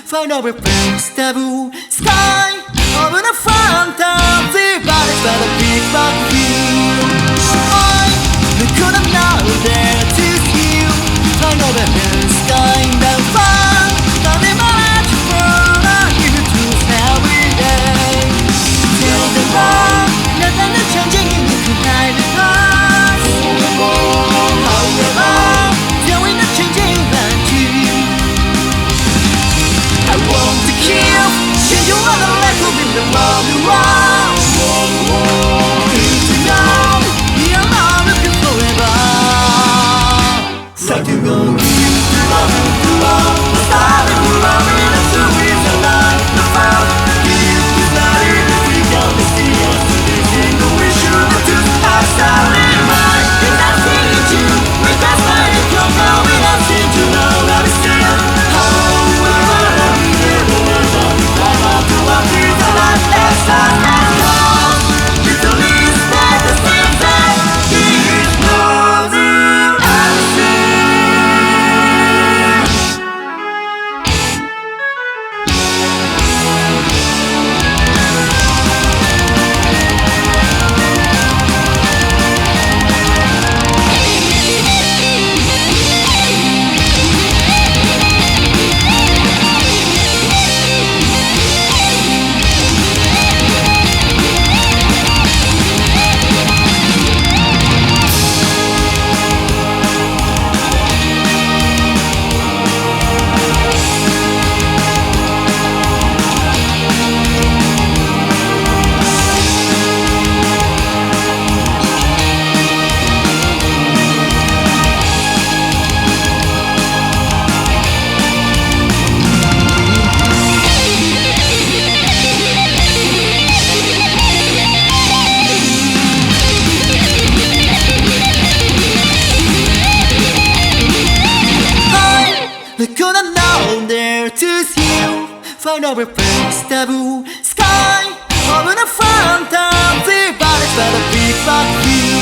find our first taboo. Sky over the fantasy, but it's by the big back view. We couldn't know there to see you. Find over the sky down far. Don't imagine for you to every day. Till the world, nothing is changing in the night of us. However, still in the changing landscape. I want to kill, change your other life in the world around. Need to know, you're not looking forever. Like to go to love, starting to love me, that's who is alive. The found, give to study, we got to see us to this thing, we should do outside in mind. Is that seeing you? We can't find it, don't know, we don't seem to know how to see it. We couldn't know there to see you. Find our first taboo. Sky over the fantasy, but it's by the big back view.